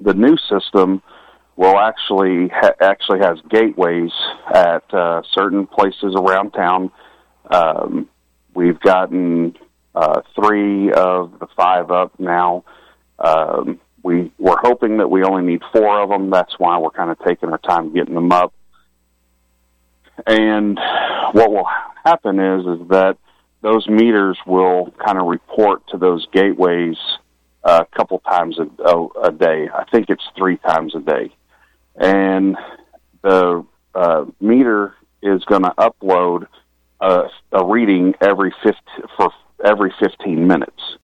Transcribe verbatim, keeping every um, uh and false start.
the new system will actually ha- actually has gateways at uh, certain places around town. Um, we've gotten uh, three of the five up now. Um, we we're hoping that we only need four of them. That's why we're kind of taking our time getting them up. And what will happen is is that those meters will kind of report to those gateways a couple times a, a, a day. I think it's three times a day. And the uh, meter is going to upload a, a reading every fifty, for every fifteen minutes.